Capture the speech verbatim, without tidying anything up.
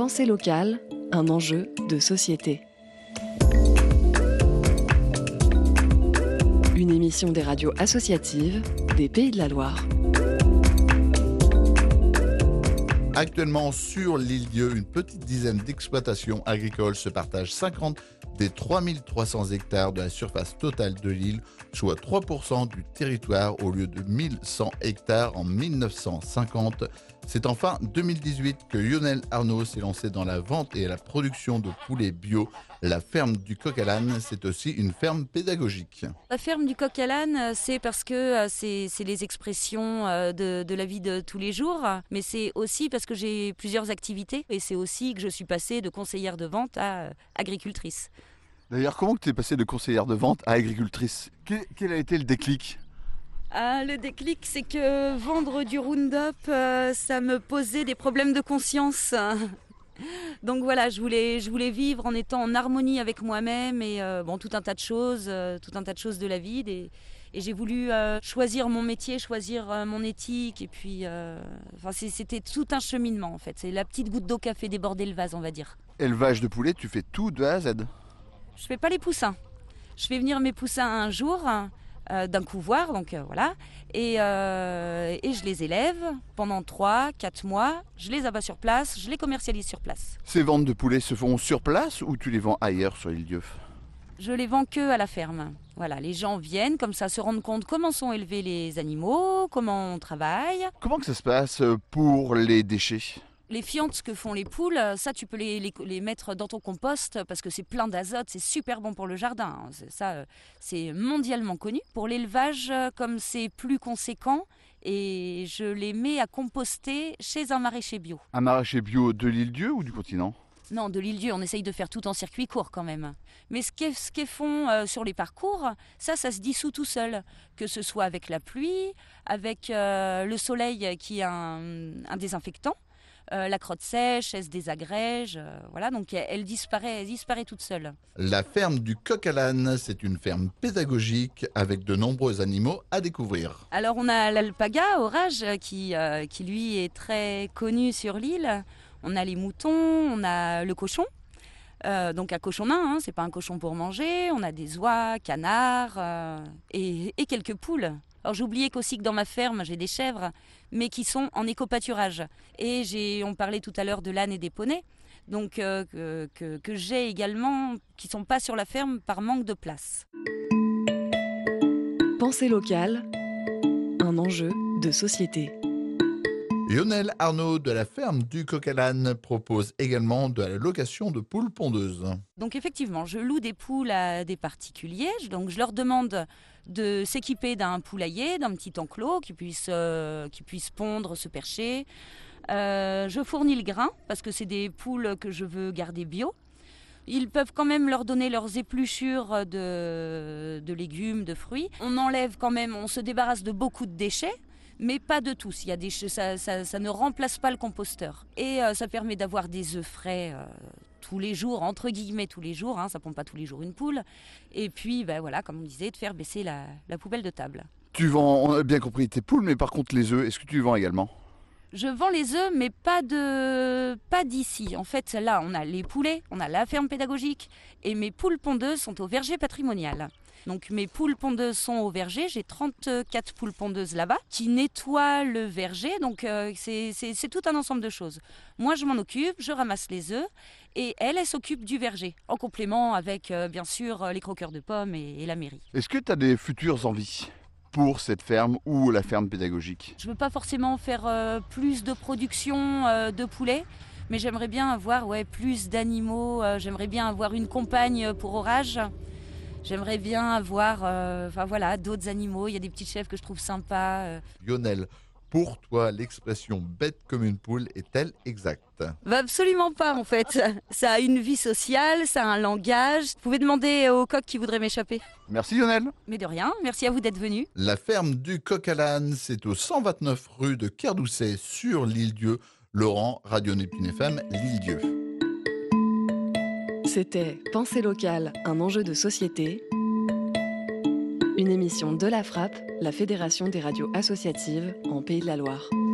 Pensée locale, un enjeu de société. Une émission des radios associatives des Pays de la Loire. Actuellement sur l'île Dieu, une petite dizaine d'exploitations agricoles se partagent cinquante des trois mille trois cents hectares de la surface totale de l'île, soit trois pour cent du territoire au lieu de mille cent hectares en mille neuf cent cinquante. C'est en fin deux mille dix-huit que Lionel Arnaud s'est lancé dans la vente et la production de poulets bio. La ferme du Coq à l'Âne, c'est aussi une ferme pédagogique. La ferme du Coq à l'Âne, c'est parce que c'est, c'est les expressions de, de la vie de tous les jours, mais c'est aussi parce que j'ai plusieurs activités et c'est aussi que je suis passée de conseillère de vente à agricultrice. D'ailleurs, comment tu es passée de conseillère de vente à agricultrice ? Quel, quel a été le déclic ? Ah, le déclic, c'est que vendre du Roundup, euh, ça me posait des problèmes de conscience. Donc voilà, je voulais, je voulais vivre en étant en harmonie avec moi-même et euh, bon, tout un tas de choses, euh, tout un tas de choses de la vie. Et, et j'ai voulu euh, choisir mon métier, choisir euh, mon éthique. Et puis, euh, enfin, c'est, c'était tout un cheminement en fait. C'est la petite goutte d'eau qui a fait déborder le vase, on va dire. Élevage de poulets, tu fais tout de A à Z ? Je fais pas les poussins. Je fais venir mes poussins un jour. Euh, d'un couvoir, donc euh, voilà, et, euh, et je les élève pendant trois quatre mois, je les abats sur place, je les commercialise sur place. Ces ventes de poulets se font sur place ou tu les vends ailleurs sur l'île Dieu ? Je les vends que à la ferme. Voilà, les gens viennent comme ça se rendre compte comment sont élevés les animaux, comment on travaille. Comment que ça se passe pour les déchets ? Les fientes que font les poules, ça tu peux les, les, les mettre dans ton compost parce que c'est plein d'azote, c'est super bon pour le jardin. C'est, ça, c'est mondialement connu. Pour l'élevage, comme c'est plus conséquent, et je les mets à composter chez un maraîcher bio. Un maraîcher bio de l'île Dieu ou du continent ? Non, de l'île Dieu, on essaye de faire tout en circuit court quand même. Mais ce qu'elles ce qu'elles font euh, sur les parcours, ça, ça se dissout tout seul. Que ce soit avec la pluie, avec euh, le soleil qui est un, un désinfectant. Euh, la crotte sèche, elle se désagrège, euh, voilà, donc elle, elle, disparaît, elle disparaît toute seule. La ferme du Coq à l'Âne, c'est une ferme pédagogique avec de nombreux animaux à découvrir. Alors on a l'alpaga orage qui, euh, qui lui est très connu sur l'île. On a les moutons, on a le cochon. Euh, donc un cochon nain, hein, c'est pas un cochon pour manger. On a des oies, canards euh, et, et quelques poules. Alors j'ai oublié qu'aussi que dans ma ferme, j'ai des chèvres, mais qui sont en éco-pâturage. Et j'ai, on parlait tout à l'heure de l'âne et des poneys, donc euh, que, que, que j'ai également, qui ne sont pas sur la ferme par manque de place. Pensée locale, un enjeu de société. Lionel Arnaud de la ferme du Coq à l'Âne propose également de la location de poules pondeuses. Donc effectivement, je loue des poules à des particuliers. Donc je leur demande de s'équiper d'un poulailler, d'un petit enclos qui puisse, euh, qui puisse pondre, se percher. Euh, je fournis le grain parce que c'est des poules que je veux garder bio. Ils peuvent quand même leur donner leurs épluchures de, de légumes, de fruits. On enlève quand même, on se débarrasse de beaucoup de déchets. Mais pas de tous, il y a des, ça, ça, ça ne remplace pas le composteur. Et euh, ça permet d'avoir des œufs frais euh, tous les jours, entre guillemets tous les jours, hein, ça ne pompe pas tous les jours une poule. Et puis, ben voilà, comme on disait, de faire baisser la, la poubelle de table. Tu vends, on a bien compris, tes poules, mais par contre les œufs, est-ce que tu les vends également ? Je vends les œufs, mais pas, de, pas d'ici. En fait, là, on a les poulets, on a la ferme pédagogique, et mes poules pondeuses sont au verger patrimonial. Donc mes poules pondeuses sont au verger, j'ai trente-quatre poules pondeuses là-bas qui nettoient le verger, donc euh, c'est, c'est, c'est tout un ensemble de choses. Moi je m'en occupe, je ramasse les œufs et elle, elle s'occupe du verger, en complément avec euh, bien sûr les croqueurs de pommes et, et la mairie. Est-ce que tu as des futures envies pour cette ferme ou la ferme pédagogique ? Je ne veux pas forcément faire euh, plus de production euh, de poulets, mais j'aimerais bien avoir ouais, plus d'animaux, euh, j'aimerais bien avoir une compagne pour orage. J'aimerais bien avoir euh, enfin, voilà, d'autres animaux. Il y a des petites chèvres que je trouve sympas. Euh. Lionel, pour toi, l'expression « bête comme une poule » est-elle exacte ? Bah absolument pas en fait. Ça a une vie sociale, ça a un langage. Vous pouvez demander au coq qui voudrait m'échapper. Merci Lionel. Mais de rien, merci à vous d'être venu. La ferme du Coq à l'Âne, c'est au cent vingt-neuf rue de Kerdoucet sur l'île Dieu. Laurent, Radio Néptune F M, l'île Dieu. C'était Pensée locale, un enjeu de société. Une émission de la Frappe, la Fédération des radios associatives en Pays de la Loire.